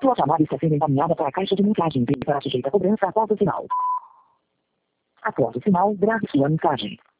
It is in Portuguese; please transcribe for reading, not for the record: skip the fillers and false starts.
Sua chamada está sendo encaminhada para a caixa de mensagem e para sujeita a cobrança após o sinal. Após o sinal, grave sua mensagem.